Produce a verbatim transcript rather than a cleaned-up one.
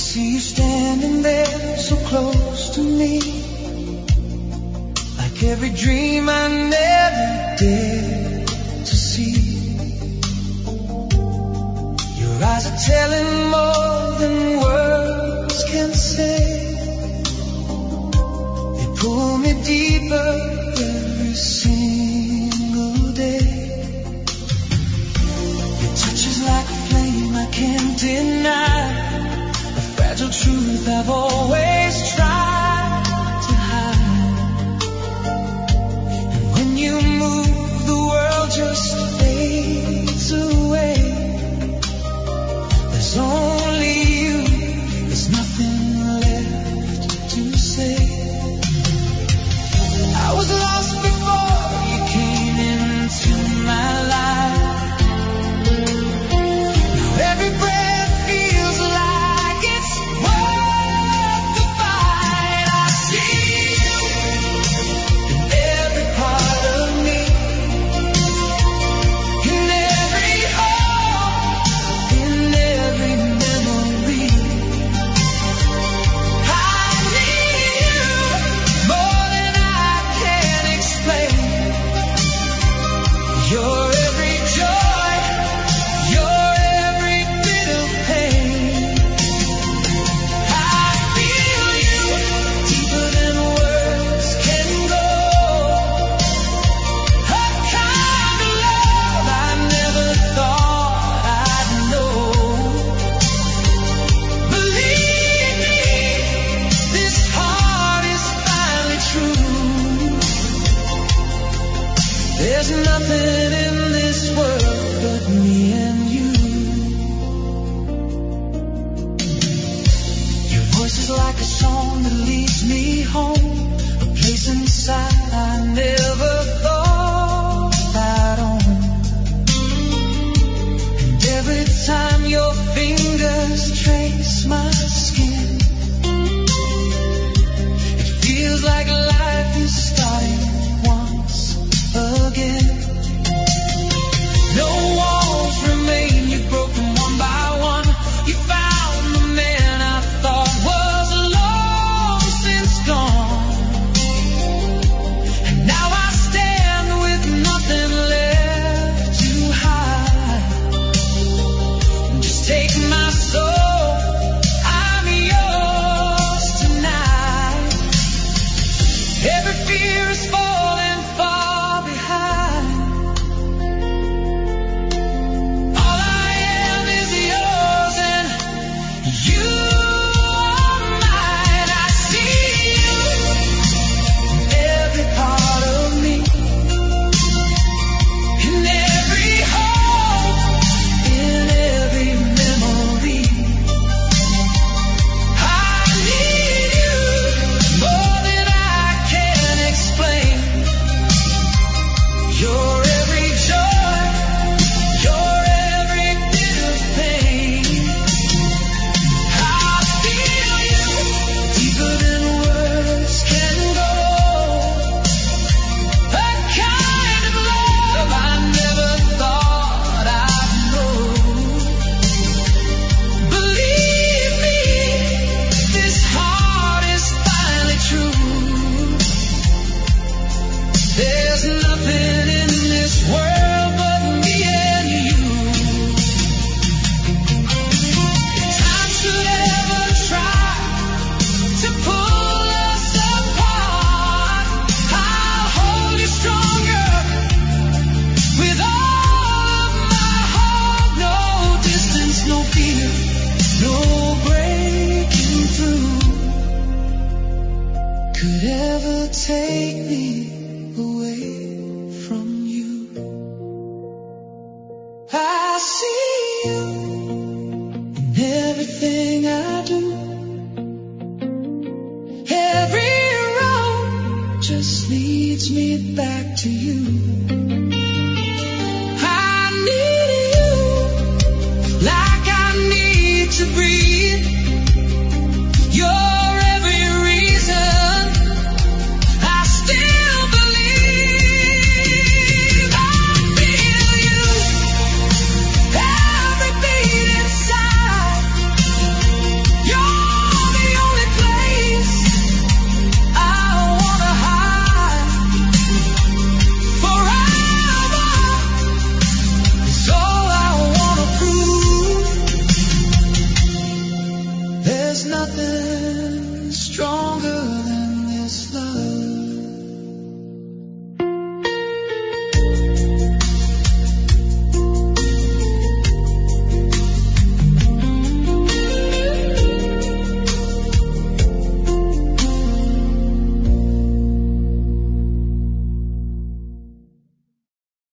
see you standing there so close to me, like every dream I never dared to see. Your eyes are telling more than words can say. They pull me deeper every single day. Your touch is like a flame I can't deny, a fragile truth I've always tried to hide. And when you move, the world just fades away. There's only you, there's nothing left to say. I was lost before you came into my life. Now every breath feels like it's worth the fight. I see you in every part of me, in every hope, in every memory. I need you more than I can explain. You're every joy, you're every bit of pain. I feel you deeper than words can go. A kind of love I never thought I'd know. Believe me, this heart is finally true. There's nothing in this world but me and you. Your voice is like a song that leads me home, a place inside I never thought I'd own. And every time your fingers trace my skin, it feels like life is starting once again. No walls remain, you broke them one by one. You found the man I thought was long since gone. And now I stand with nothing left to hide. Just take my soul, I'm yours tonight. Every fear is falling far behind. All I am is yours and you are mine. I see you in every part of me, in every hope, in every memory. I need you more than I can explain. You're every joy, you're every bit of pain. I feel you deeper than words can go. A kind of love I never thought I'd know. Believe me, this heart is finally true. There's nothing in this world but me and you. If time should ever try to pull us apart, I'll hold you stronger with all of my heart. No distance, no fear, no breaking through could ever take me away from you. I see you in everything I do. Every road just leads me back to you. I need you like I need to breathe. You're every reason I still believe. I feel you every beat inside. You're There's nothing stronger than this love.